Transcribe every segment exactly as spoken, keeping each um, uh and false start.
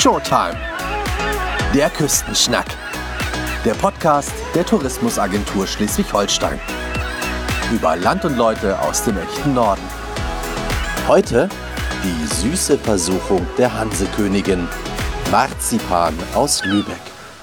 Showtime. Der Küstenschnack. Der Podcast der Tourismusagentur Schleswig-Holstein. Über Land und Leute aus dem echten Norden. Heute die süße Versuchung der Hansekönigin. Marzipan aus Lübeck.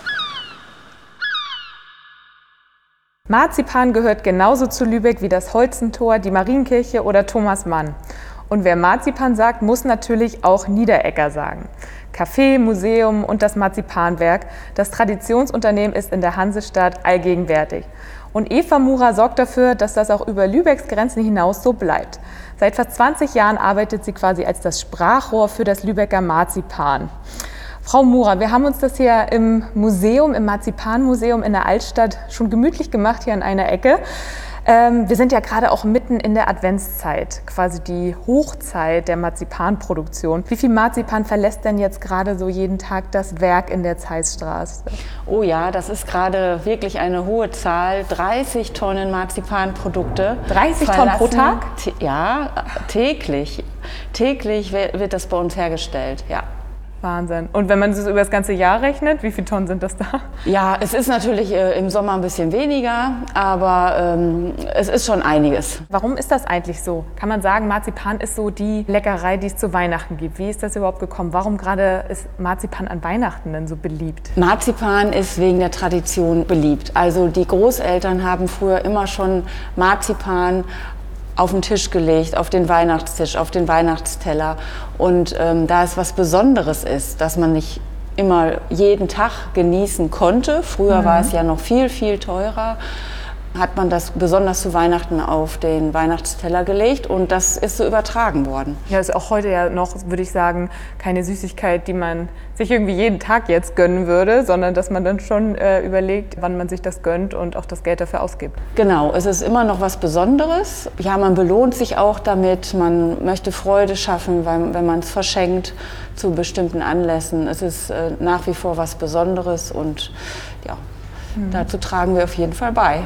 Marzipan gehört genauso zu Lübeck wie das Holzentor, die Marienkirche oder Thomas Mann. Und wer Marzipan sagt, muss natürlich auch Niederegger sagen. Café, Museum und das Marzipanwerk, das Traditionsunternehmen, ist in der Hansestadt allgegenwärtig. Und Eva Murer sorgt dafür, dass das auch über Lübecks Grenzen hinaus so bleibt. Seit fast zwanzig Jahren arbeitet sie quasi als das Sprachrohr für das Lübecker Marzipan. Frau Murer, wir haben uns das hier im Museum, im Marzipanmuseum in der Altstadt schon gemütlich gemacht, hier an einer Ecke. Ähm, wir sind ja gerade auch mitten in der Adventszeit, quasi die Hochzeit der Marzipanproduktion. Wie viel Marzipan verlässt denn jetzt gerade so jeden Tag das Werk in der Zeissstraße? Oh ja, das ist gerade wirklich eine hohe Zahl. dreißig Tonnen Marzipanprodukte. dreißig Tonnen pro Tag? Ja, täglich. Täglich wird das bei uns hergestellt, ja. Wahnsinn. Und wenn man das über das ganze Jahr rechnet, wie viele Tonnen sind das da? Ja, es ist natürlich äh, im Sommer ein bisschen weniger, aber ähm, es ist schon einiges. Warum ist das eigentlich so? Kann man sagen, Marzipan ist so die Leckerei, die es zu Weihnachten gibt. Wie ist das überhaupt gekommen? Warum gerade ist Marzipan an Weihnachten denn so beliebt? Marzipan ist wegen der Tradition beliebt. Also die Großeltern haben früher immer schon Marzipan auf den Tisch gelegt, auf den Weihnachtstisch, auf den Weihnachtsteller. Und ähm, da es was Besonderes ist, dass man nicht immer jeden Tag genießen konnte, früher mhm. war es ja noch viel, viel teurer, hat man das besonders zu Weihnachten auf den Weihnachtsteller gelegt und das ist so übertragen worden. Ja, ist auch heute ja noch, würde ich sagen, keine Süßigkeit, die man sich irgendwie jeden Tag jetzt gönnen würde, sondern dass man dann schon äh, überlegt, wann man sich das gönnt und auch das Geld dafür ausgibt. Genau, es ist immer noch was Besonderes. Ja, man belohnt sich auch damit, man möchte Freude schaffen, weil, wenn man es verschenkt zu bestimmten Anlässen. Es ist äh, nach wie vor was Besonderes und ja, mhm. dazu tragen wir auf jeden Fall bei.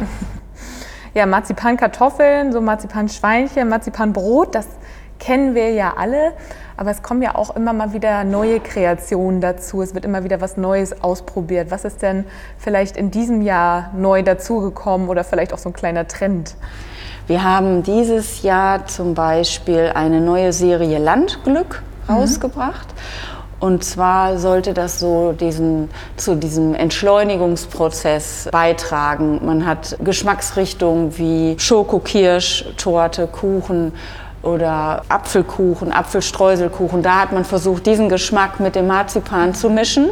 Ja, Marzipankartoffeln, so Marzipanschweinchen, Marzipanbrot, das kennen wir ja alle. Aber es kommen ja auch immer mal wieder neue Kreationen dazu. Es wird immer wieder was Neues ausprobiert. Was ist denn vielleicht in diesem Jahr neu dazugekommen oder vielleicht auch so ein kleiner Trend? Wir haben dieses Jahr zum Beispiel eine neue Serie Landglück mhm. rausgebracht. Und zwar sollte das so diesen, zu diesem Entschleunigungsprozess beitragen. Man hat Geschmacksrichtungen wie Schoko-Kirsch, Torte, Kuchen oder Apfelkuchen, Apfelstreuselkuchen. Da hat man versucht, diesen Geschmack mit dem Marzipan zu mischen.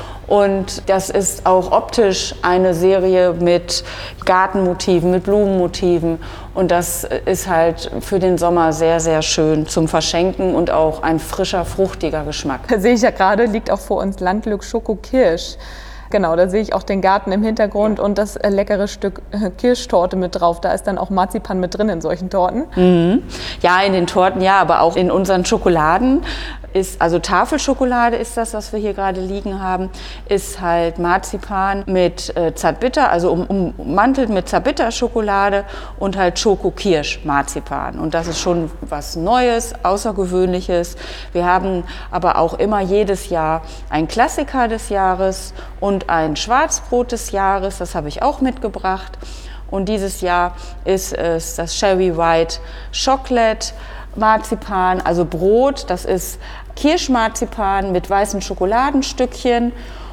Und das ist auch optisch eine Serie mit Gartenmotiven, mit Blumenmotiven. Und das ist halt für den Sommer sehr, sehr schön zum Verschenken und auch ein frischer, fruchtiger Geschmack. Da sehe ich ja gerade, liegt auch vor uns Landglück Schoko-Kirsch. Genau, da sehe ich auch den Garten im Hintergrund und das leckere Stück Kirschtorte mit drauf. Da ist dann auch Marzipan mit drin in solchen Torten. Mhm. Ja, in den Torten, ja, aber auch in unseren Schokoladen. Ist, also Tafelschokolade ist das, was wir hier gerade liegen haben, ist halt Marzipan mit äh, Zartbitter, also um, ummantelt mit Zartbitterschokolade und halt Schoko-Kirsch-Marzipan. Und das ist schon was Neues, Außergewöhnliches. Wir haben aber auch immer jedes Jahr ein Klassiker des Jahres und ein Schwarzbrot des Jahres, das habe ich auch mitgebracht. Und dieses Jahr ist es das Cherry White Chocolate Marzipan, also Brot, das ist Kirschmarzipan mit weißen Schokoladenstückchen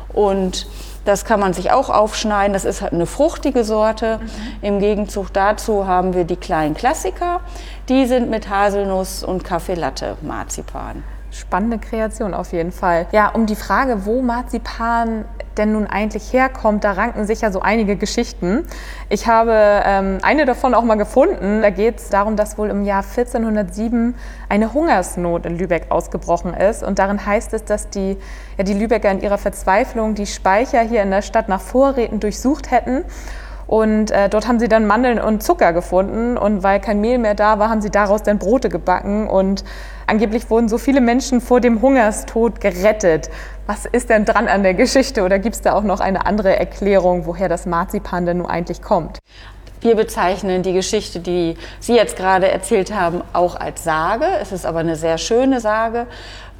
und das kann man sich auch aufschneiden. Das ist halt eine fruchtige Sorte. Mhm. Im Gegenzug dazu haben wir die kleinen Klassiker, die sind mit Haselnuss und Kaffee Latte Marzipan. Spannende Kreation auf jeden Fall. Ja, um die Frage, wo Marzipan denn nun eigentlich herkommt, da ranken sich ja so einige Geschichten. Ich habe ähm, eine davon auch mal gefunden. Da geht es darum, dass wohl im Jahr vierzehnhundertsieben eine Hungersnot in Lübeck ausgebrochen ist. Und darin heißt es, dass die, ja, die Lübecker in ihrer Verzweiflung die Speicher hier in der Stadt nach Vorräten durchsucht hätten. Und äh, dort haben sie dann Mandeln und Zucker gefunden. Und weil kein Mehl mehr da war, haben sie daraus dann Brote gebacken. Und angeblich wurden so viele Menschen vor dem Hungerstod gerettet. Was ist denn dran an der Geschichte? Oder gibt es da auch noch eine andere Erklärung, woher das Marzipan denn nun eigentlich kommt? Wir bezeichnen die Geschichte, die Sie jetzt gerade erzählt haben, auch als Sage. Es ist aber eine sehr schöne Sage,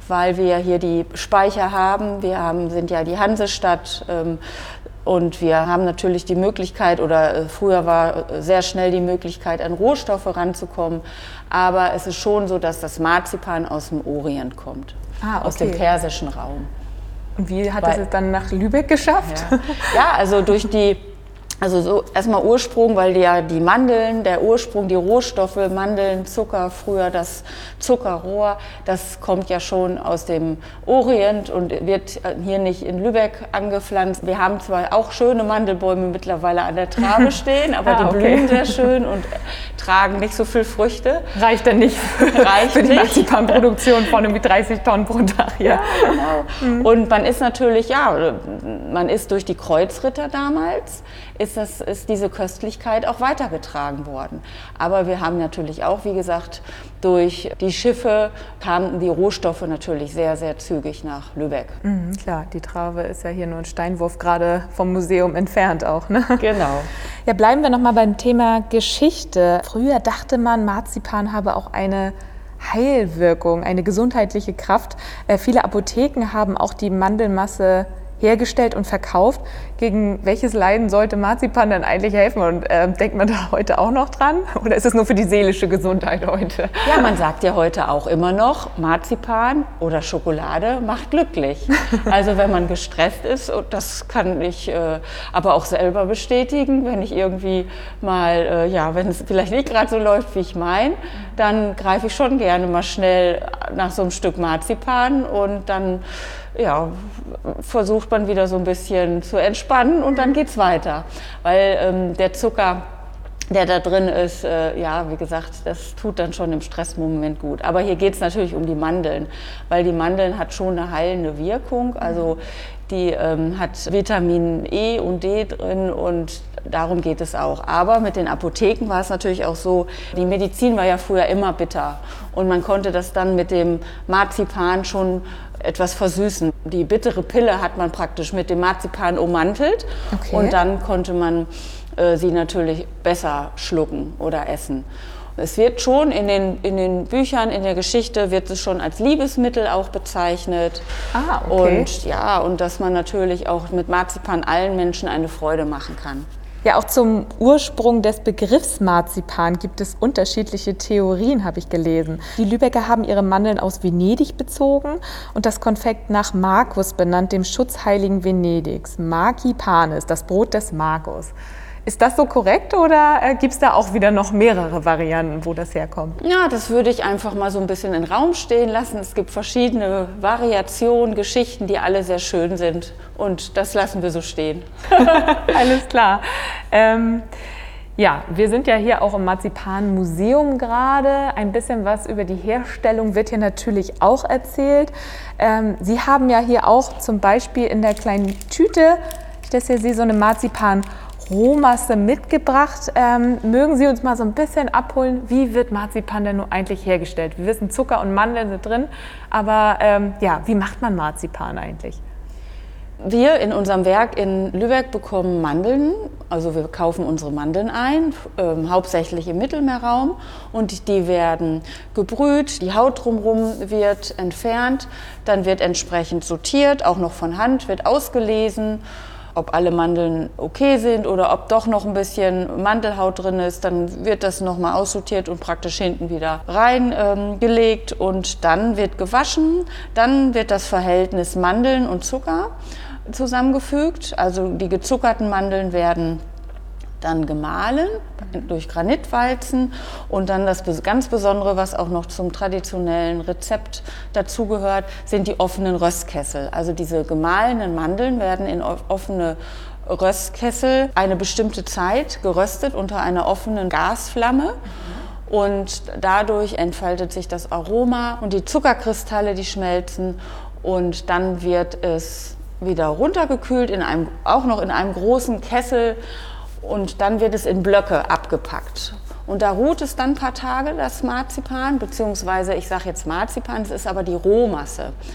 weil wir hier die Speicher haben. Wir haben, sind ja die Hansestadt ähm, und wir haben natürlich die Möglichkeit, oder äh, früher war sehr schnell die Möglichkeit, an Rohstoffe ranzukommen. Aber es ist schon so, dass das Marzipan aus dem Orient kommt, ah, okay. aus dem persischen Raum. Und wie hat Weil, es dann nach Lübeck geschafft? Ja, ja, also durch die, also so erstmal Ursprung, weil die, ja die Mandeln, der Ursprung, die Rohstoffe, Mandeln, Zucker, früher das Zuckerrohr, das kommt ja schon aus dem Orient und wird hier nicht in Lübeck angepflanzt. Wir haben zwar auch schöne Mandelbäume mittlerweile an der Trabe stehen, aber ah, die okay. blühen sehr schön und tragen nicht so viel Früchte. Reicht denn nicht Reicht für die nicht. Marzipanproduktion von irgendwie dreißig Tonnen pro Tag hier. Ja, genau. Mhm. Und man ist natürlich, ja, man ist durch die Kreuzritter damals, ist, das, ist diese Köstlichkeit auch weitergetragen worden. Aber wir haben natürlich auch, wie gesagt, durch die Schiffe kamen die Rohstoffe natürlich sehr, sehr zügig nach Lübeck. Mhm, klar, die Trave ist ja hier nur ein Steinwurf gerade vom Museum entfernt auch, ne? Genau. Ja, bleiben wir nochmal beim Thema Geschichte. Früher dachte man, Marzipan habe auch eine Heilwirkung, eine gesundheitliche Kraft. Äh, viele Apotheken haben auch die Mandelmasse hergestellt und verkauft. Gegen welches Leiden sollte Marzipan denn eigentlich helfen? Und äh, denkt man da heute auch noch dran? Oder ist es nur für die seelische Gesundheit heute? Ja, man sagt ja heute auch immer noch, Marzipan oder Schokolade macht glücklich. Also wenn man gestresst ist, und das kann ich äh, aber auch selber bestätigen, wenn ich irgendwie mal, äh, ja, wenn es vielleicht nicht gerade so läuft, wie ich meine, dann greife ich schon gerne mal schnell nach so einem Stück Marzipan und dann ja, versucht man wieder so ein bisschen zu entspannen und dann geht's weiter. Weil ähm, der Zucker, der da drin ist, äh, ja, wie gesagt, das tut dann schon im Stressmoment gut. Aber hier geht's natürlich um die Mandeln, weil die Mandeln hat schon eine heilende Wirkung. Also die ähm, hat Vitamin E und D drin und darum geht es auch. Aber mit den Apotheken war es natürlich auch so, die Medizin war ja früher immer bitter und man konnte das dann mit dem Marzipan schon etwas versüßen. Die bittere Pille hat man praktisch mit dem Marzipan ummantelt okay. und dann konnte man äh, sie natürlich besser schlucken oder essen. Es wird schon in den, in den Büchern, in der Geschichte wird es schon als Liebesmittel auch bezeichnet. Ah, okay. Und ja, und dass man natürlich auch mit Marzipan allen Menschen eine Freude machen kann. Ja, auch zum Ursprung des Begriffs Marzipan gibt es unterschiedliche Theorien, habe ich gelesen. Die Lübecker haben ihre Mandeln aus Venedig bezogen und das Konfekt nach Markus benannt, dem Schutzheiligen Venedigs. Markipanis, das Brot des Markus. Ist das so korrekt oder äh, gibt es da auch wieder noch mehrere Varianten, wo das herkommt? Ja, das würde ich einfach mal so ein bisschen in den Raum stehen lassen. Es gibt verschiedene Variationen, Geschichten, die alle sehr schön sind und das lassen wir so stehen. Alles klar. Ähm, ja, wir sind ja hier auch im Marzipanmuseum gerade. Ein bisschen was über die Herstellung wird hier natürlich auch erzählt. Ähm, Sie haben ja hier auch zum Beispiel in der kleinen Tüte, ich das hier sehe, so eine Marzipan Rohmasse mitgebracht. Ähm, mögen Sie uns mal so ein bisschen abholen, wie wird Marzipan denn nun eigentlich hergestellt? Wir wissen, Zucker und Mandeln sind drin, aber ähm, ja, wie macht man Marzipan eigentlich? Wir in unserem Werk in Lübeck bekommen Mandeln, also wir kaufen unsere Mandeln ein, äh, hauptsächlich im Mittelmeerraum und die werden gebrüht, die Haut drumherum wird entfernt, dann wird entsprechend sortiert, auch noch von Hand, wird ausgelesen, ob alle Mandeln okay sind oder ob doch noch ein bisschen Mandelhaut drin ist, dann wird das nochmal aussortiert und praktisch hinten wieder reingelegt ähm, und dann wird gewaschen. Dann wird das Verhältnis Mandeln und Zucker zusammengefügt. Also die gezuckerten Mandeln werden dann gemahlen durch Granitwalzen und dann das ganz Besondere, was auch noch zum traditionellen Rezept dazugehört, sind die offenen Röstkessel. Also diese gemahlenen Mandeln werden in offene Röstkessel eine bestimmte Zeit geröstet unter einer offenen Gasflamme. Und dadurch entfaltet sich das Aroma und die Zuckerkristalle, die schmelzen und dann wird es wieder runtergekühlt, in einem, auch noch in einem großen Kessel. Und dann wird es in Blöcke abgepackt. Und da ruht es dann ein paar Tage, das Marzipan, beziehungsweise ich sage jetzt Marzipan, es ist aber die Rohmasse. Mhm.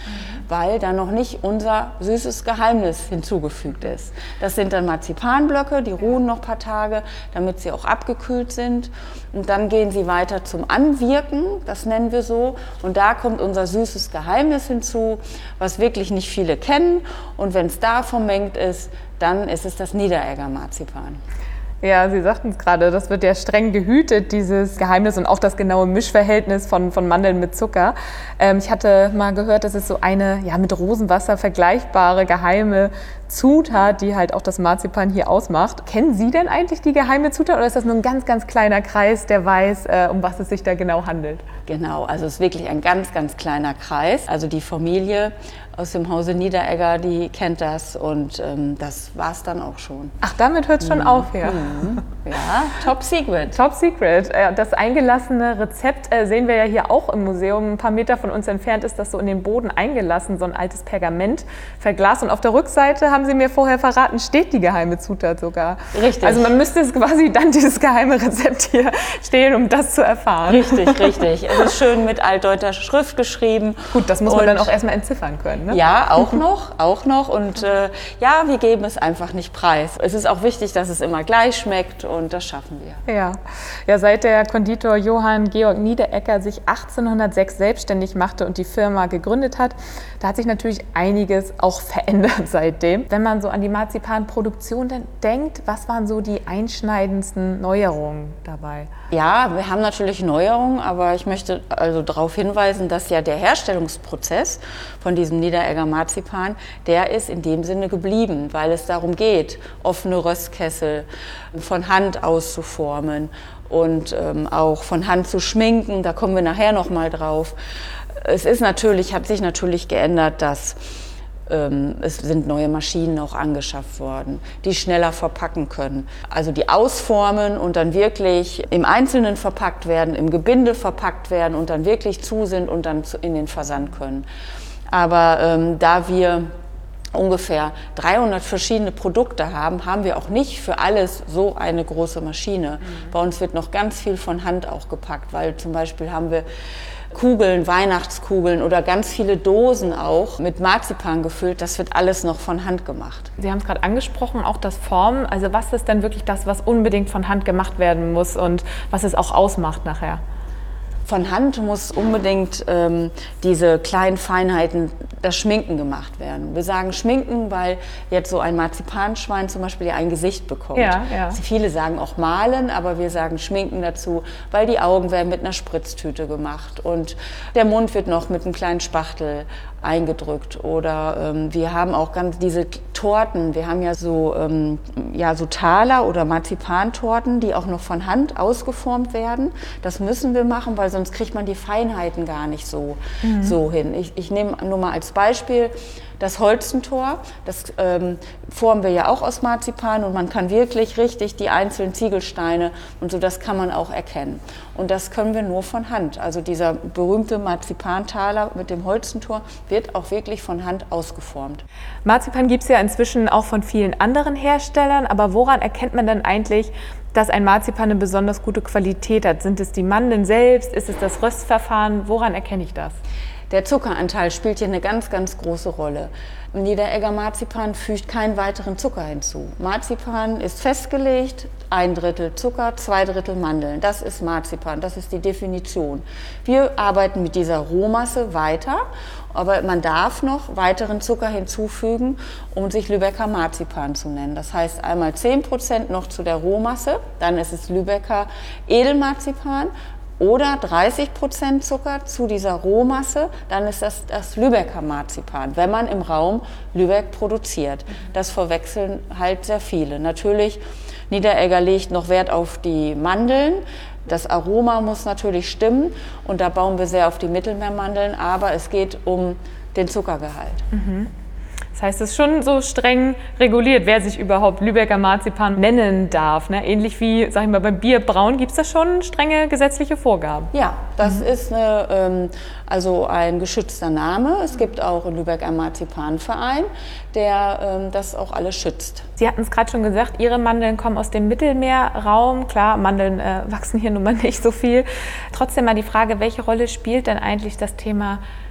weil da noch nicht unser süßes Geheimnis hinzugefügt ist. Das sind dann Marzipanblöcke, die ruhen noch ein paar Tage, damit sie auch abgekühlt sind. Und dann gehen sie weiter zum Anwirken, das nennen wir so. Und da kommt unser süßes Geheimnis hinzu, was wirklich nicht viele kennen. Und wenn es da vermengt ist, dann ist es das Niederegger Marzipan. Ja, Sie sagten es gerade, das wird ja streng gehütet, dieses Geheimnis und auch das genaue Mischverhältnis von, von Mandeln mit Zucker. Ähm, ich hatte mal gehört, das ist so eine ja, mit Rosenwasser vergleichbare geheime Zutat, die halt auch das Marzipan hier ausmacht. Kennen Sie denn eigentlich die geheime Zutat oder ist das nur ein ganz, ganz kleiner Kreis, der weiß, äh, um was es sich da genau handelt? Genau, also es ist wirklich ein ganz, ganz kleiner Kreis. Also die Familie aus dem Hause Niederegger, die kennt das und ähm, das war es dann auch schon. Ach, damit hört es schon mhm. auf, ja. Mhm. Ja, top secret. Top secret. Das eingelassene Rezept sehen wir ja hier auch im Museum. Ein paar Meter von uns entfernt ist das so in den Boden eingelassen, so ein altes Pergament verglast. Und auf der Rückseite, haben Sie mir vorher verraten, steht die geheime Zutat sogar. Richtig. Also man müsste es quasi dann dieses geheime Rezept hier stehlen, um das zu erfahren. Richtig, richtig. Es ist schön mit altdeutscher Schrift geschrieben. Gut, das muss man und dann auch erstmal entziffern können. Ne? Ja, auch noch, auch noch. Und äh, ja, wir geben es einfach nicht preis. Es ist auch wichtig, dass es immer gleich schmeckt und das schaffen wir. Ja, ja seit der Konditor Johann Georg Niederegger sich achtzehnhundertsechs selbstständig machte und die Firma gegründet hat, da hat sich natürlich einiges auch verändert seitdem. Wenn man so an die Marzipanproduktion denkt, was waren so die einschneidendsten Neuerungen dabei? Ja, wir haben natürlich Neuerungen, aber ich möchte also darauf hinweisen, dass ja der Herstellungsprozess von diesem Niederegger Marzipan, der ist in dem Sinne geblieben, weil es darum geht, offene Röstkessel von Hand auszuformen und ähm, auch von Hand zu schminken. Da kommen wir nachher noch mal drauf. Es ist natürlich, hat sich natürlich geändert, dass es sind neue Maschinen auch angeschafft worden, die schneller verpacken können. Also die ausformen und dann wirklich im Einzelnen verpackt werden, im Gebinde verpackt werden und dann wirklich zu sind und dann in den Versand können. Aber ähm, da wir ungefähr dreihundert verschiedene Produkte haben, haben wir auch nicht für alles so eine große Maschine. Mhm. Bei uns wird noch ganz viel von Hand auch gepackt, weil zum Beispiel haben wir Kugeln, Weihnachtskugeln oder ganz viele Dosen auch mit Marzipan gefüllt. Das wird alles noch von Hand gemacht. Sie haben es gerade angesprochen, auch das Formen. Also was ist denn wirklich das, was unbedingt von Hand gemacht werden muss und was es auch ausmacht nachher? Von Hand muss unbedingt ähm, diese kleinen Feinheiten, das Schminken gemacht werden. Wir sagen Schminken, weil jetzt so ein Marzipanschwein zum Beispiel ja ein Gesicht bekommt. Ja, ja. Viele sagen auch malen, aber wir sagen Schminken dazu, weil die Augen werden mit einer Spritztüte gemacht und der Mund wird noch mit einem kleinen Spachtel eingedrückt. Oder ähm, wir haben auch ganz diese Torten, wir haben ja so, ähm, ja so Taler oder Marzipantorten, die auch noch von Hand ausgeformt werden. Das müssen wir machen, weil sonst kriegt man die Feinheiten gar nicht so, mhm. so hin. Ich, ich nehme nur mal als Beispiel das Holzentor, das ähm, formen wir ja auch aus Marzipan und man kann wirklich richtig die einzelnen Ziegelsteine und so, das kann man auch erkennen. Und das können wir nur von Hand. Also dieser berühmte Marzipantaler mit dem Holzentor wird auch wirklich von Hand ausgeformt. Marzipan gibt es ja inzwischen auch von vielen anderen Herstellern, aber woran erkennt man denn eigentlich, dass ein Marzipan eine besonders gute Qualität hat? Sind es die Mandeln selbst? Ist es das Röstverfahren? Woran erkenne ich das? Der Zuckeranteil spielt hier eine ganz, ganz große Rolle. Niederegger Marzipan fügt keinen weiteren Zucker hinzu. Marzipan ist festgelegt, ein Drittel Zucker, zwei Drittel Mandeln. Das ist Marzipan, das ist die Definition. Wir arbeiten mit dieser Rohmasse weiter, aber man darf noch weiteren Zucker hinzufügen, um sich Lübecker Marzipan zu nennen. Das heißt einmal zehn Prozent noch zu der Rohmasse, dann ist es Lübecker Edelmarzipan. Oder dreißig Prozent Zucker zu dieser Rohmasse, dann ist das das Lübecker Marzipan, wenn man im Raum Lübeck produziert. Das verwechseln halt sehr viele. Natürlich, Niederegger legt noch Wert auf die Mandeln. Das Aroma muss natürlich stimmen und da bauen wir sehr auf die Mittelmeermandeln, aber es geht um den Zuckergehalt. Mhm. Das heißt, es ist schon so streng reguliert, wer sich überhaupt Lübecker Marzipan nennen darf. Ne? Ähnlich wie, sag ich mal, beim Bier braun gibt es da schon strenge gesetzliche Vorgaben. Ja, das mhm. ist eine, ähm, also ein geschützter Name. Es gibt auch in Lübeck einen Marzipanverein, der ähm, das auch alles schützt. Sie hatten es gerade schon gesagt, Ihre Mandeln kommen aus dem Mittelmeerraum. Klar, Mandeln äh, wachsen hier nun mal nicht so viel. Trotzdem mal die Frage, welche Rolle spielt denn eigentlich das Thema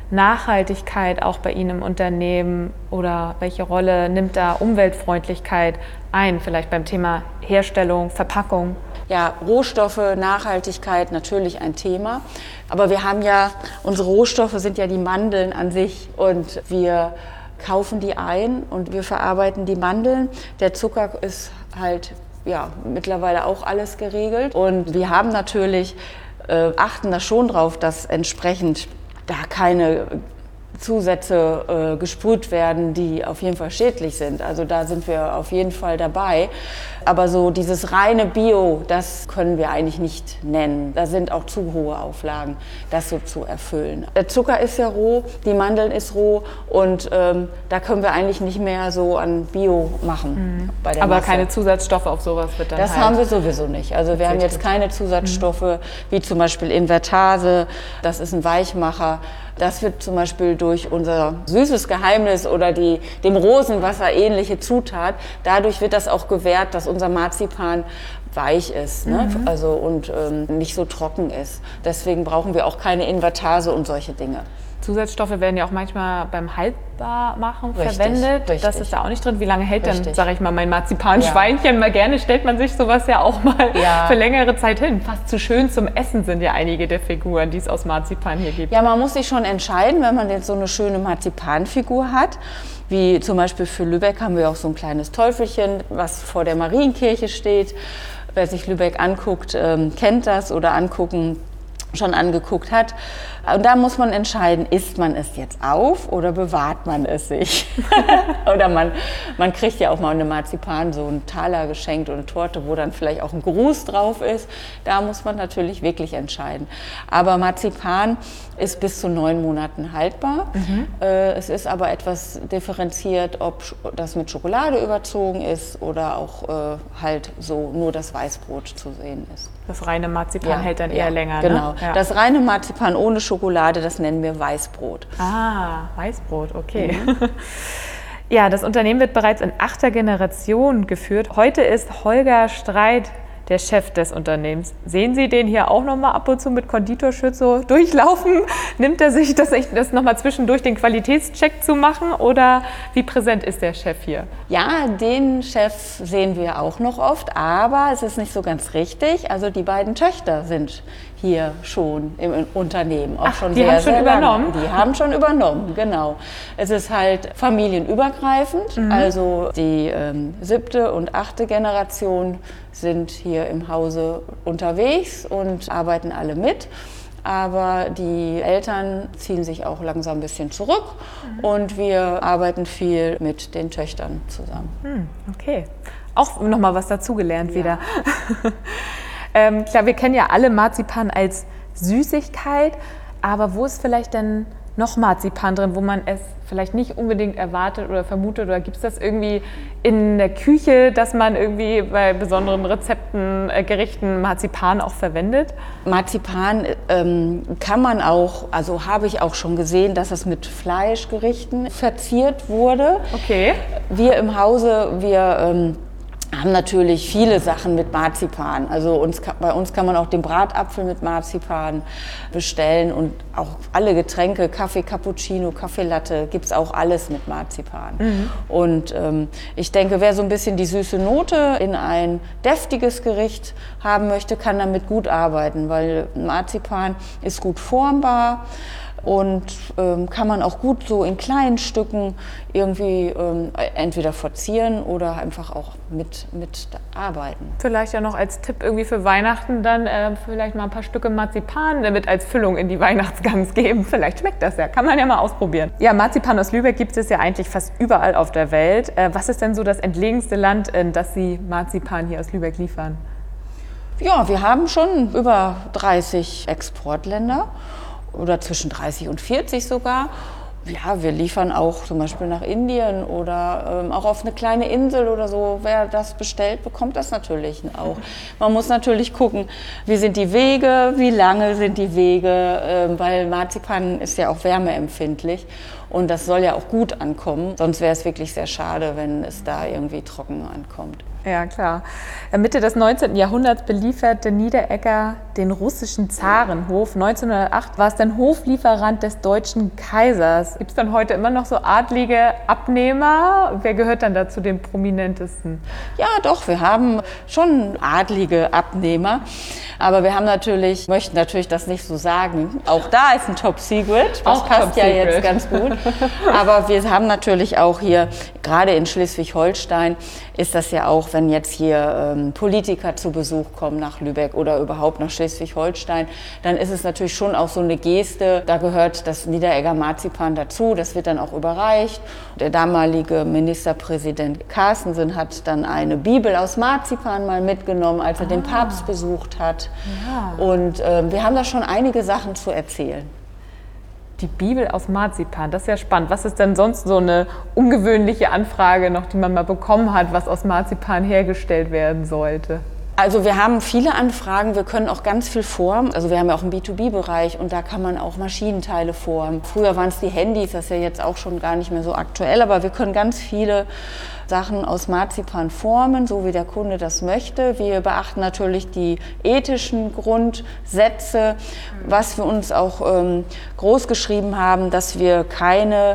Nachhaltigkeit auch bei Ihnen im Unternehmen oder welche Rolle nimmt da Umweltfreundlichkeit ein, vielleicht beim Thema Herstellung, Verpackung? Ja, Rohstoffe, Nachhaltigkeit, natürlich ein Thema. Aber wir haben ja, unsere Rohstoffe sind ja die Mandeln an sich und wir kaufen die ein und wir verarbeiten die Mandeln. Der Zucker ist halt ja, mittlerweile auch alles geregelt und wir haben natürlich, äh, achten da schon drauf, dass entsprechend da keine Zusätze äh, gesprüht werden, die auf jeden Fall schädlich sind. Also da sind wir auf jeden Fall dabei. Aber so dieses reine Bio, das können wir eigentlich nicht nennen. Da sind auch zu hohe Auflagen, das so zu erfüllen. Der Zucker ist ja roh, die Mandeln ist roh und ähm, da können wir eigentlich nicht mehr so an Bio machen. Mhm. Bei der Aber Masse. Keine Zusatzstoffe auf sowas wird dann Das halt haben wir sowieso nicht. Also wir haben jetzt keine Zusatzstoffe, mhm. wie zum Beispiel Invertase, das ist ein Weichmacher. Das wird zum Beispiel durch unser süßes Geheimnis oder die dem Rosenwasser ähnliche Zutat, dadurch wird das auch gewährt, dass unser Marzipan weich ist, ne? Mhm. Also, und ähm, nicht so trocken ist. Deswegen brauchen wir auch keine Invertase und solche Dinge. Zusatzstoffe werden ja auch manchmal beim Haltbarmachen Richtig, verwendet. richtig. Das ist da auch nicht drin. Wie lange hält Richtig. denn, sage ich mal, mein Marzipanschweinchen? Ja. Mal gerne stellt man sich sowas ja auch mal ja. für längere Zeit hin. Fast zu schön zum Essen sind ja einige der Figuren, die es aus Marzipan hier gibt. Ja, man muss sich schon entscheiden, wenn man jetzt so eine schöne Marzipanfigur hat. Wie zum Beispiel für Lübeck haben wir auch so ein kleines Teufelchen, was vor der Marienkirche steht. Wer sich Lübeck anguckt, ähm, kennt das oder angucken schon angeguckt hat. Und da muss man entscheiden, isst man es jetzt auf oder bewahrt man es sich? Oder man, man kriegt ja auch mal eine Marzipan, so einen Taler geschenkt oder eine Torte, wo dann vielleicht auch ein Gruß drauf ist. Da muss man natürlich wirklich entscheiden. Aber Marzipan ist bis zu neun Monaten haltbar. Mhm. Äh, es ist aber etwas differenziert, ob das mit Schokolade überzogen ist oder auch äh, halt so nur das Weißbrot zu sehen ist. Das reine Marzipan ja, hält dann ja, eher länger, genau. Ne? Ja. Das reine Marzipan ohne Schokolade, das nennen wir Weißbrot. Ah, Weißbrot, okay. Mhm. Ja, das Unternehmen wird bereits in achter Generation geführt. Heute ist Holger Streit der Chef des Unternehmens. Sehen Sie den hier auch noch mal ab und zu mit Konditorschürze durchlaufen? Nimmt er sich das, das noch mal zwischendurch den Qualitätscheck zu machen oder wie präsent ist der Chef hier? Ja, den Chef sehen wir auch noch oft, aber es ist nicht so ganz richtig. Also die beiden Töchter sind hier schon im Unternehmen. Auch Ach, schon die sehr, haben schon sehr übernommen? Lange. Die haben schon übernommen, genau. Es ist halt familienübergreifend. Mhm. Also die ähm, siebte und achte Generation sind hier im Hause unterwegs und arbeiten alle mit. Aber die Eltern ziehen sich auch langsam ein bisschen zurück mhm. und wir arbeiten viel mit den Töchtern zusammen. Hm, okay, auch nochmal was dazugelernt ja. wieder. ähm, klar, wir kennen ja alle Marzipan als Süßigkeit, aber wo ist vielleicht denn noch Marzipan drin, wo man es vielleicht nicht unbedingt erwartet oder vermutet? Oder gibt es das irgendwie in der Küche, dass man irgendwie bei besonderen Rezepten, äh, Gerichten Marzipan auch verwendet? Marzipan ähm, kann man auch, also habe ich auch schon gesehen, dass es mit Fleischgerichten verziert wurde. Okay. Wir im Hause, wir ähm, haben natürlich viele Sachen mit Marzipan. Also uns, bei uns kann man auch den Bratapfel mit Marzipan bestellen und auch alle Getränke, Kaffee, Cappuccino, Kaffee Latte, gibt es auch alles mit Marzipan. Mhm. Und ähm, ich denke, wer so ein bisschen die süße Note in ein deftiges Gericht haben möchte, kann damit gut arbeiten, weil Marzipan ist gut formbar. Und ähm, kann man auch gut so in kleinen Stücken irgendwie ähm, entweder verzieren oder einfach auch mit, mit arbeiten. Vielleicht ja noch als Tipp irgendwie für Weihnachten dann äh, vielleicht mal ein paar Stücke Marzipan mit als Füllung in die Weihnachtsgans geben. Vielleicht schmeckt das ja, kann man ja mal ausprobieren. Ja, Marzipan aus Lübeck gibt es ja eigentlich fast überall auf der Welt. Äh, was ist denn so das entlegenste Land, in das Sie Marzipan hier aus Lübeck liefern? Ja, wir haben schon über dreißig Exportländer. Oder zwischen dreißig und vierzig sogar. Ja, wir liefern auch zum Beispiel nach Indien oder ähm, auch auf eine kleine Insel oder so. Wer das bestellt, bekommt das natürlich auch. Man muss natürlich gucken, wie sind die Wege, wie lange sind die Wege, äh, weil Marzipan ist ja auch wärmeempfindlich und das soll ja auch gut ankommen. Sonst wäre es wirklich sehr schade, wenn es da irgendwie trocken ankommt. Ja, klar. Mitte des neunzehnten. Jahrhunderts belieferte Niederegger den russischen Zarenhof. neunzehnhundertacht war es dann Hoflieferant des deutschen Kaisers. Gibt es dann heute immer noch so adlige Abnehmer? Wer gehört dann dazu den prominentesten? Ja, doch, wir haben schon adlige Abnehmer. Aber wir haben natürlich, möchten natürlich das nicht so sagen. Auch da ist ein Top Secret. Das auch passt Top ja Secret. Jetzt ganz gut. Aber wir haben natürlich auch hier, gerade in Schleswig-Holstein, ist das ja auch, wenn jetzt hier ähm, Politiker zu Besuch kommen nach Lübeck oder überhaupt nach Schleswig-Holstein, dann ist es natürlich schon auch so eine Geste. Da gehört das Niederegger Marzipan dazu. Das wird dann auch überreicht. Der damalige Ministerpräsident Carstensen hat dann eine Bibel aus Marzipan mal mitgenommen, als er ah. den Papst besucht hat. Ja. Und äh, wir haben da schon einige Sachen zu erzählen. Die Bibel aus Marzipan, das ist ja spannend. Was ist denn sonst so eine ungewöhnliche Anfrage noch, die man mal bekommen hat, was aus Marzipan hergestellt werden sollte? Also wir haben viele Anfragen, wir können auch ganz viel formen. Also wir haben ja auch einen B zwei B-Bereich und da kann man auch Maschinenteile formen. Früher waren es die Handys, das ist ja jetzt auch schon gar nicht mehr so aktuell, aber wir können ganz viele Sachen aus Marzipan formen, so wie der Kunde das möchte. Wir beachten natürlich die ethischen Grundsätze, was wir uns auch ähm, groß geschrieben haben, dass wir keine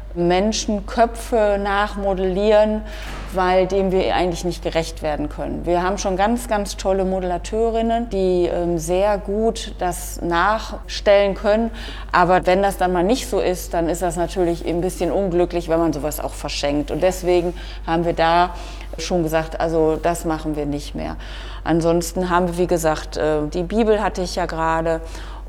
Menschenköpfe nachmodellieren, weil dem wir eigentlich nicht gerecht werden können. Wir haben schon ganz, ganz tolle Modelateurinnen, die ähm, sehr gut das nachstellen können. Aber wenn das dann mal nicht so ist, dann ist das natürlich ein bisschen unglücklich, wenn man sowas auch verschenkt. Und deswegen haben wir da schon gesagt, also das machen wir nicht mehr. Ansonsten haben wir, wie gesagt, äh, die Bibel hatte ich ja gerade,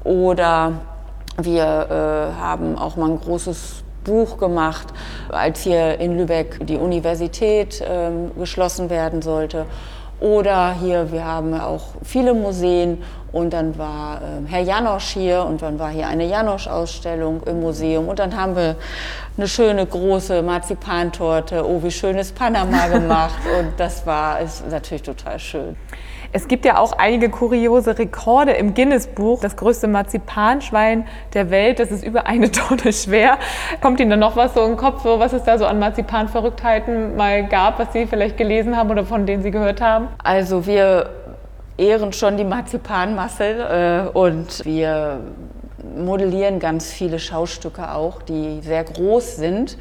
oder wir äh, haben auch mal ein großes Buch gemacht, als hier in Lübeck die Universität ähm, geschlossen werden sollte. Oder hier, wir haben auch viele Museen und dann war ähm, Herr Janosch hier und dann war hier eine Janosch-Ausstellung im Museum und dann haben wir eine schöne große Marzipantorte, oh wie schön ist Panama gemacht und das war ist natürlich total schön. Es gibt ja auch einige kuriose Rekorde im Guinness-Buch. Das größte Marzipanschwein der Welt, das ist über eine Tonne schwer. Kommt Ihnen da noch was so im Kopf, was es da so an Marzipanverrücktheiten mal gab, was Sie vielleicht gelesen haben oder von denen Sie gehört haben? Also wir ehren schon die Marzipanmasse äh, und wir modellieren ganz viele Schaustücke auch, die sehr groß sind.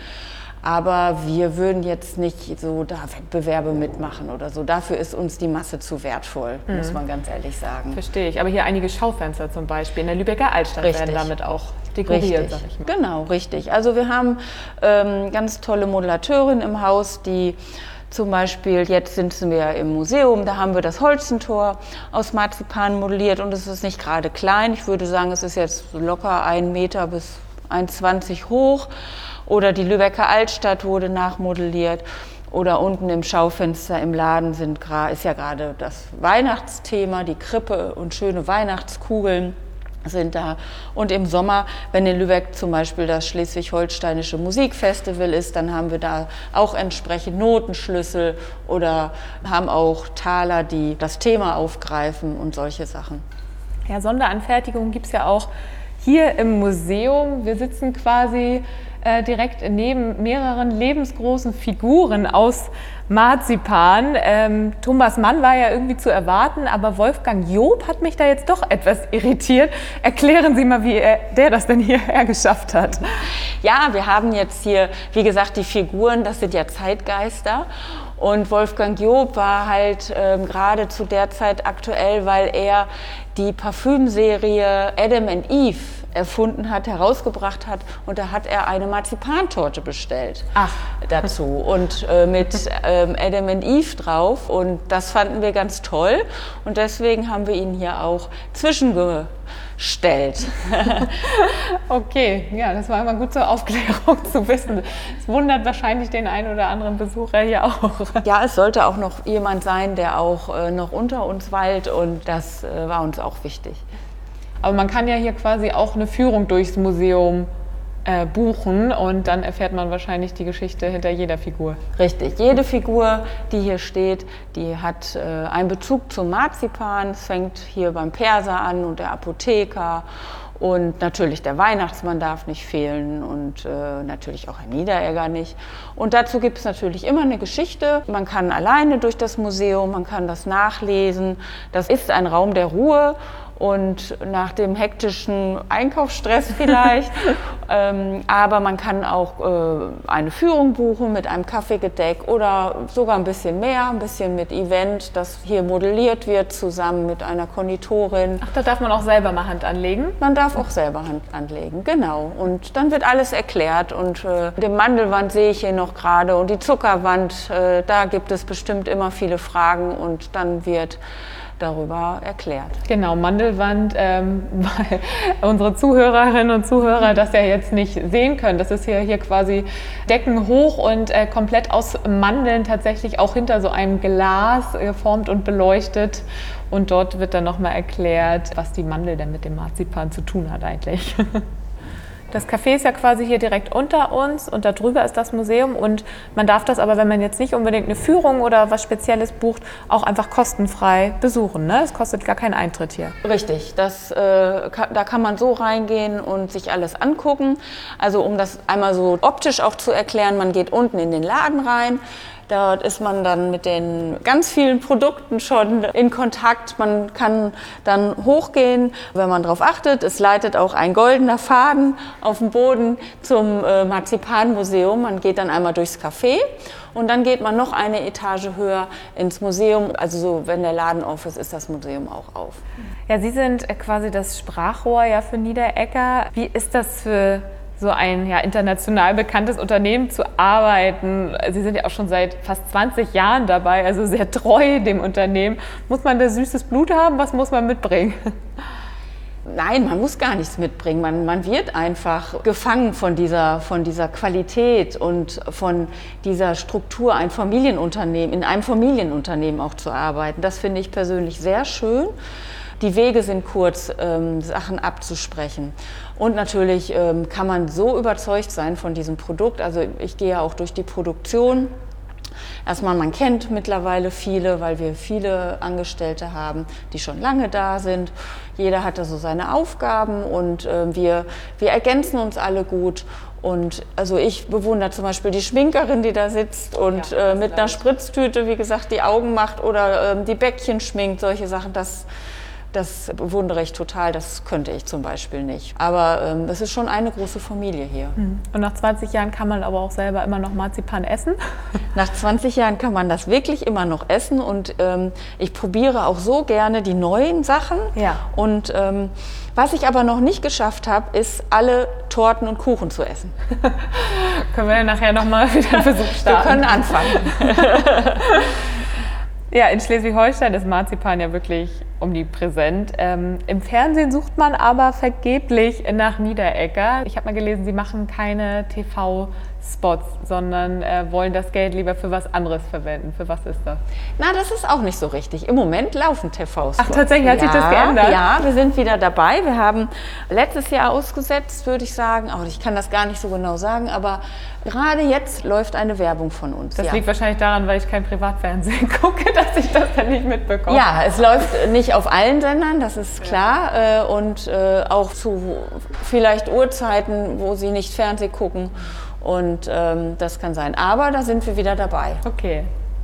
Aber wir würden jetzt nicht so da Wettbewerbe mitmachen oder so. Dafür ist uns die Masse zu wertvoll, mhm. muss man ganz ehrlich sagen. Verstehe ich. Aber hier einige Schaufenster zum Beispiel in der Lübecker Altstadt richtig. Werden damit auch dekoriert, sag ich mal. Genau, richtig. Also wir haben ähm, ganz tolle Modelateurinnen im Haus, die zum Beispiel, jetzt sind wir im Museum, da haben wir das Holzentor aus Marzipan modelliert und es ist nicht gerade klein. Ich würde sagen, es ist jetzt locker ein Meter bis ein Meter zwanzig hoch. Oder die Lübecker Altstadt wurde nachmodelliert. Oder unten im Schaufenster im Laden sind, ist ja gerade das Weihnachtsthema, die Krippe und schöne Weihnachtskugeln sind da. Und im Sommer, wenn in Lübeck zum Beispiel das Schleswig-Holsteinische Musikfestival ist, dann haben wir da auch entsprechend Notenschlüssel oder haben auch Taler, die das Thema aufgreifen und solche Sachen. Ja, Sonderanfertigungen gibt es ja auch hier im Museum. Wir sitzen quasi äh, direkt neben mehreren lebensgroßen Figuren aus Marzipan. Ähm, Thomas Mann war ja irgendwie zu erwarten, aber Wolfgang Job hat mich da jetzt doch etwas irritiert. Erklären Sie mal, wie er, der das denn hierher geschafft hat. Ja, wir haben jetzt hier, wie gesagt, die Figuren, das sind ja Zeitgeister. Und Wolfgang Job war halt ähm, gerade zu der Zeit aktuell, weil er die Parfümserie Adam and Eve erfunden hat, herausgebracht hat. Und da hat er eine Marzipantorte bestellt Ach. dazu und äh, mit ähm, Adam and Eve drauf. Und das fanden wir ganz toll. Und deswegen haben wir ihn hier auch zwischengestellt. Okay, ja, das war immer gut zur Aufklärung zu wissen. Es wundert wahrscheinlich den einen oder anderen Besucher hier auch. Ja, es sollte auch noch jemand sein, der auch äh, noch unter uns weilt und das äh, war uns auch wichtig. Aber man kann ja hier quasi auch eine Führung durchs Museum äh, buchen und dann erfährt man wahrscheinlich die Geschichte hinter jeder Figur. Richtig, jede Figur, die hier steht, die hat äh, einen Bezug zum Marzipan. Es fängt hier beim Perser an und der Apotheker Und natürlich der Weihnachtsmann darf nicht fehlen und äh, natürlich auch Herr Niederegger nicht. Und dazu gibt es natürlich immer eine Geschichte. Man kann alleine durch das Museum, man kann das nachlesen. Das ist ein Raum der Ruhe. Und nach dem hektischen Einkaufsstress vielleicht. ähm, aber man kann auch äh, eine Führung buchen mit einem Kaffeegedeck oder sogar ein bisschen mehr, ein bisschen mit Event, das hier modelliert wird zusammen mit einer Konditorin. Ach, da darf man auch selber mal Hand anlegen? Man darf auch selber Hand anlegen, genau. Und dann wird alles erklärt. Und äh, die Mandelwand sehe ich hier noch gerade und die Zuckerwand, äh, da gibt es bestimmt immer viele Fragen und dann wird darüber erklärt. Genau, Mandelwand, ähm, weil unsere Zuhörerinnen und Zuhörer das ja jetzt nicht sehen können. Das ist hier, hier quasi deckenhoch und äh, komplett aus Mandeln tatsächlich auch hinter so einem Glas geformt und beleuchtet. Und dort wird dann nochmal erklärt, was die Mandel denn mit dem Marzipan zu tun hat eigentlich. Das Café ist ja quasi hier direkt unter uns und da drüber ist das Museum und man darf das aber, wenn man jetzt nicht unbedingt eine Führung oder was Spezielles bucht, auch einfach kostenfrei besuchen, ne? Es kostet gar keinen Eintritt hier. Richtig, das, äh, kann, da kann man so reingehen und sich alles angucken. Also um das einmal so optisch auch zu erklären, man geht unten in den Laden rein. Dort ist man dann mit den ganz vielen Produkten schon in Kontakt. Man kann dann hochgehen, wenn man darauf achtet. Es leitet auch ein goldener Faden auf dem Boden zum äh, Marzipanmuseum. Man geht dann einmal durchs Café und dann geht man noch eine Etage höher ins Museum. Also so, wenn der Laden auf ist, ist das Museum auch auf. Ja, Sie sind quasi das Sprachrohr ja für Niederegger. Wie ist das für so ein ja, international bekanntes Unternehmen zu arbeiten? Sie sind ja auch schon seit fast zwanzig Jahren dabei, also sehr treu dem Unternehmen. Muss man da süßes Blut haben? Was muss man mitbringen? Nein, man muss gar nichts mitbringen. Man, man wird einfach gefangen von dieser, von dieser Qualität und von dieser Struktur, ein Familienunternehmen, in einem Familienunternehmen auch zu arbeiten. Das finde ich persönlich sehr schön. Die Wege sind kurz, ähm, Sachen abzusprechen. Und natürlich ähm, kann man so überzeugt sein von diesem Produkt. Also ich gehe ja auch durch die Produktion. Erstmal, man kennt mittlerweile viele, weil wir viele Angestellte haben, die schon lange da sind. Jeder hat da so seine Aufgaben und äh, wir, wir ergänzen uns alle gut. Und also ich bewundere zum Beispiel die Schminkerin, die da sitzt und ja, äh, mit einer Spritztüte, wie gesagt, die Augen macht oder äh, die Bäckchen schminkt, solche Sachen. Das, Das bewundere ich total, das könnte ich zum Beispiel nicht. Aber ähm, es ist schon eine große Familie hier. Und nach zwanzig Jahren kann man aber auch selber immer noch Marzipan essen? Nach zwanzig Jahren kann man das wirklich immer noch essen und ähm, ich probiere auch so gerne die neuen Sachen. Ja. Und ähm, was ich aber noch nicht geschafft habe, ist alle Torten und Kuchen zu essen. Können wir nachher nochmal wieder einen Versuch starten? Wir können anfangen. Ja, in Schleswig-Holstein ist Marzipan ja wirklich omnipräsent. Ähm, Im Fernsehen sucht man aber vergeblich nach Niederegger. Ich habe mal gelesen, Sie machen keine T V-Spots, sondern äh, wollen das Geld lieber für was anderes verwenden. Für was ist das? Na, das ist auch nicht so richtig. Im Moment laufen T V-Spots. Ach, tatsächlich hat ja, sich das geändert? Ja, wir sind wieder dabei. Wir haben letztes Jahr ausgesetzt, würde ich sagen. Oh, ich kann das gar nicht so genau sagen, aber gerade jetzt läuft eine Werbung von uns. Das ja. liegt wahrscheinlich daran, weil ich kein Privatfernsehen gucke, dass ich das dann nicht mitbekomme. Ja, es läuft nicht auf allen Sendern, das ist klar. Und auch zu vielleicht Uhrzeiten, wo Sie nicht Fernsehen gucken. Und ähm, das kann sein. Aber da sind wir wieder dabei. Okay.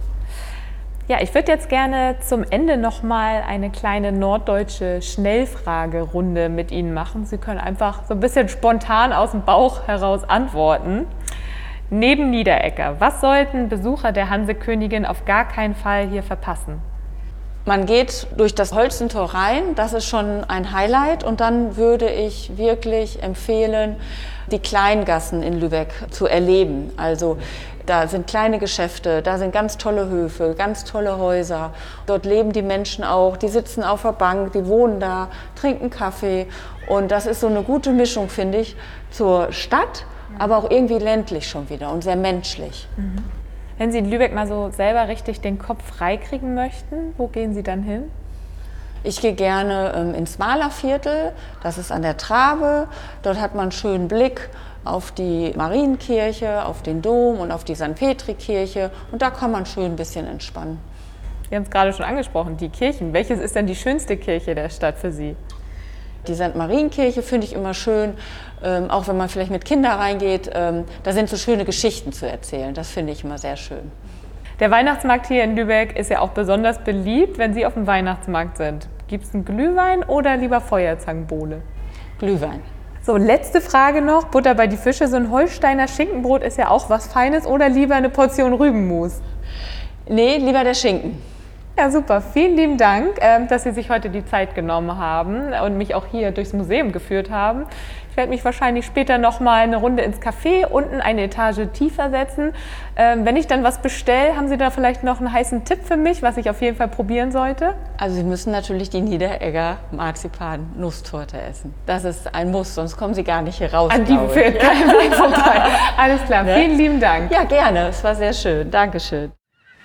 Ja, ich würde jetzt gerne zum Ende noch mal eine kleine norddeutsche Schnellfragerunde mit Ihnen machen. Sie können einfach so ein bisschen spontan aus dem Bauch heraus antworten. Neben Niederegger, was sollten Besucher der Hansekönigin auf gar keinen Fall hier verpassen? Man geht durch das Holstentor rein, das ist schon ein Highlight. Und dann würde ich wirklich empfehlen, die Kleingassen in Lübeck zu erleben. Also da sind kleine Geschäfte, da sind ganz tolle Höfe, ganz tolle Häuser. Dort leben die Menschen auch, die sitzen auf der Bank, die wohnen da, trinken Kaffee. Und das ist so eine gute Mischung, finde ich, zur Stadt, aber auch irgendwie ländlich schon wieder und sehr menschlich. Mhm. Wenn Sie in Lübeck mal so selber richtig den Kopf freikriegen möchten, wo gehen Sie dann hin? Ich gehe gerne ähm, ins Malerviertel, das ist an der Trabe. Dort hat man einen schönen Blick auf die Marienkirche, auf den Dom und auf die Sankt Petri-Kirche. Und da kann man schön ein bisschen entspannen. Wir haben es gerade schon angesprochen, die Kirchen. Welches ist denn die schönste Kirche der Stadt für Sie? Die Sankt Marienkirche finde ich immer schön, ähm, auch wenn man vielleicht mit Kindern reingeht. Ähm, da sind so schöne Geschichten zu erzählen. Das finde ich immer sehr schön. Der Weihnachtsmarkt hier in Lübeck ist ja auch besonders beliebt, wenn Sie auf dem Weihnachtsmarkt sind. Gibt es einen Glühwein oder lieber Feuerzangenbowle? Glühwein. So, letzte Frage noch. Butter bei die Fische. So ein Holsteiner Schinkenbrot ist ja auch was Feines oder lieber eine Portion Rübenmus? Nee, lieber der Schinken. Ja, super. Vielen lieben Dank, dass Sie sich heute die Zeit genommen haben und mich auch hier durchs Museum geführt haben. Ich werde mich wahrscheinlich später noch mal eine Runde ins Café, unten eine Etage tiefer setzen. Wenn ich dann was bestelle, haben Sie da vielleicht noch einen heißen Tipp für mich, was ich auf jeden Fall probieren sollte? Also Sie müssen natürlich die Niederegger Marzipan-Nusstorte essen. Das ist ein Muss, sonst kommen Sie gar nicht hier raus. An die führt kein Weg vorbei. Alles klar, Ne? Vielen lieben Dank. Ja, gerne. Es war sehr schön. Dankeschön.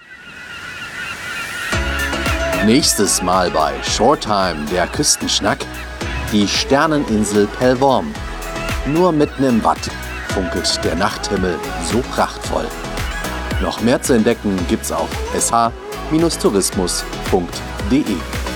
Nächstes Mal bei Shorttime, der Küstenschnack, die Sterneninsel Pellworm. Nur mitten im Watt funkelt der Nachthimmel so prachtvoll. Noch mehr zu entdecken gibt's auf s h Tourismus punkt d e.